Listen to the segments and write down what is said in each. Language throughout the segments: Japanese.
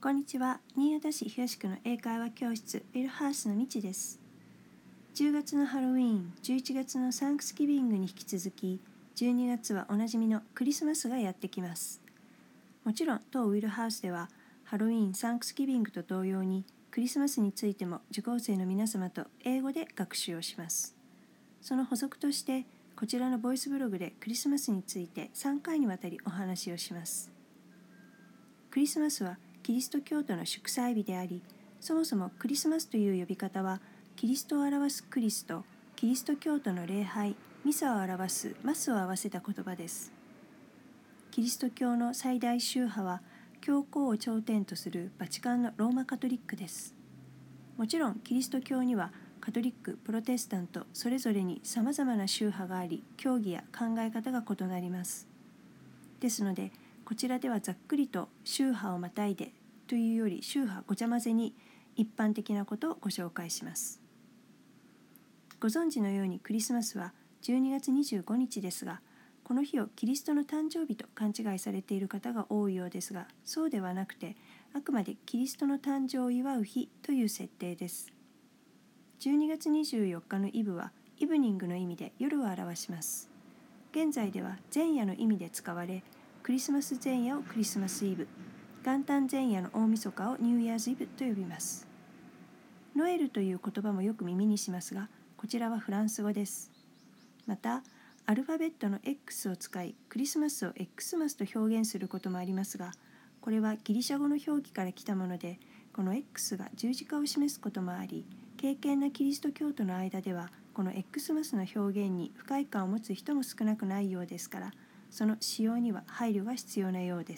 こんにちは。新潟市東区の英会話教室ウィルハースのみちです。10月のハロウィーン、11月のサンクスギビングに引き続き、12月はおなじみのクリスマスがやってきます。もちろん当ウィルハースではハロウィーン、サンクスギビングと同様にクリスマスについても受講生の皆様と英語で学習をします。その補足としてこちらのボイスブログでクリスマスについて3回にわたりお話をします。クリスマスはキリスト教徒の祝祭日であり、そもそもクリスマスという呼び方はキリストを表すクリスとキリスト教徒の礼拝、ミサを表すマスを合わせた言葉です。キリスト教の最大宗派は教皇を頂点とするバチカンのローマカトリックです。もちろんキリスト教にはカトリック、プロテスタントそれぞれに様々な宗派があり、教義や考え方が異なります。ですのでこちらではざっくりと宗派をまたいでというより宗派ごちゃ混ぜに一般的なことをご紹介します。ご存知のようにクリスマスは12月25日ですが、この日をキリストの誕生日と勘違いされている方が多いようですが、そうではなくてあくまでキリストの誕生を祝う日という設定です。12月24日のイブはイブニングの意味で夜を表します。現在では前夜の意味で使われ、クリスマス前夜をクリスマスイブ、元旦前夜の大晦日をニューイヤーズイブと呼びます。ノエルという言葉もよく耳にしますが、こちらはフランス語です。また、アルファベットの X を使い、クリスマスを X マスと表現することもありますが、これはギリシャ語の表記から来たもので、この X が十字架を示すこともあり、敬虔なキリスト教徒の間では、この X マスの表現に不快感を持つ人も少なくないようですから、その使用には配慮が必要なようです。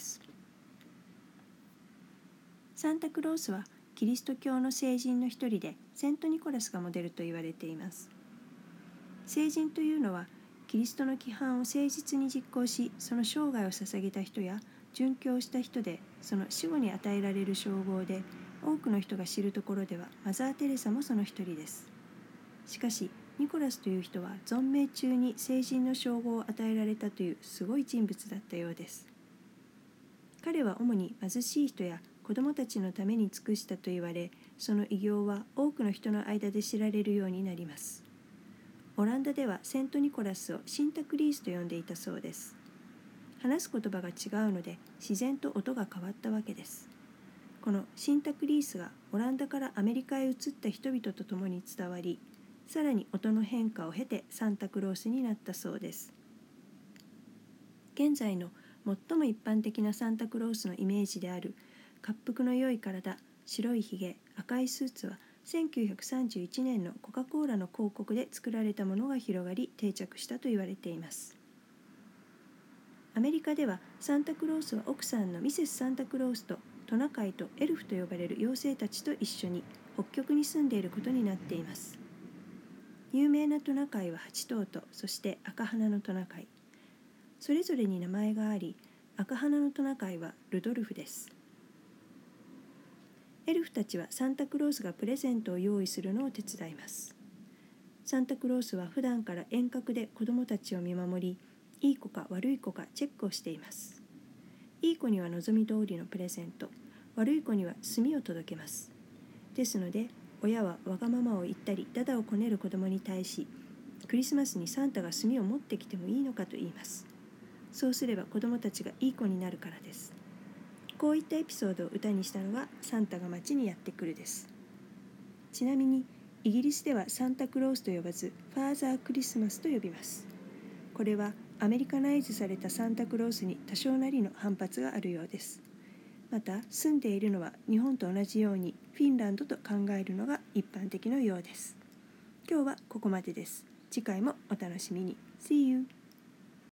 サンタクロースはキリスト教の聖人の一人で、セントニコラスがモデルと言われています。聖人というのはキリストの規範を誠実に実行し、その生涯を捧げた人や殉教した人で、その死後に与えられる称号で、多くの人が知るところではマザー・テレサもその一人です。しかしニコラスという人は存命中に聖人の称号を与えられたというすごい人物だったようです。彼は主に貧しい人や子供たちのために尽くしたと言われ、その偉業は多くの人の間で知られるようになります。オランダではセントニコラスをシンタクリースと呼んでいたそうです。話す言葉が違うので自然と音が変わったわけです。このシンタクリースがオランダからアメリカへ移った人々と共に伝わり、さらに音の変化を経てサンタクロースになったそうです。現在の最も一般的なサンタクロースのイメージである恰幅の良い体、白いひげ、赤いスーツは1931年のコカ・コーラの広告で作られたものが広がり定着したと言われています。アメリカではサンタクロースは奥さんのミセス・サンタクロースとトナカイとエルフと呼ばれる妖精たちと一緒に北極に住んでいることになっています。有名なトナカイは8頭と、そして赤鼻のトナカイ。それぞれに名前があり、赤鼻のトナカイはルドルフです。エルフたちはサンタクロースがプレゼントを用意するのを手伝います。サンタクロースは普段から遠隔で子供たちを見守り、いい子か悪い子かチェックをしています。いい子には望み通りのプレゼント、悪い子には炭を届けます。ですので、親はわがままを言ったりダダをこねる子供に対し、クリスマスにサンタが炭を持ってきてもいいのかと言います。そうすれば子供たちがいい子になるからです。こういったエピソードを歌にしたのがサンタが街にやってくるです。ちなみにイギリスではサンタクロースと呼ばずファーザークリスマスと呼びます。これはアメリカナイズされたサンタクロースに多少なりの反発があるようです。また住んでいるのは日本と同じようにフィンランドと考えるのが一般的のようです。今日はここまでです。次回もお楽しみに。See you!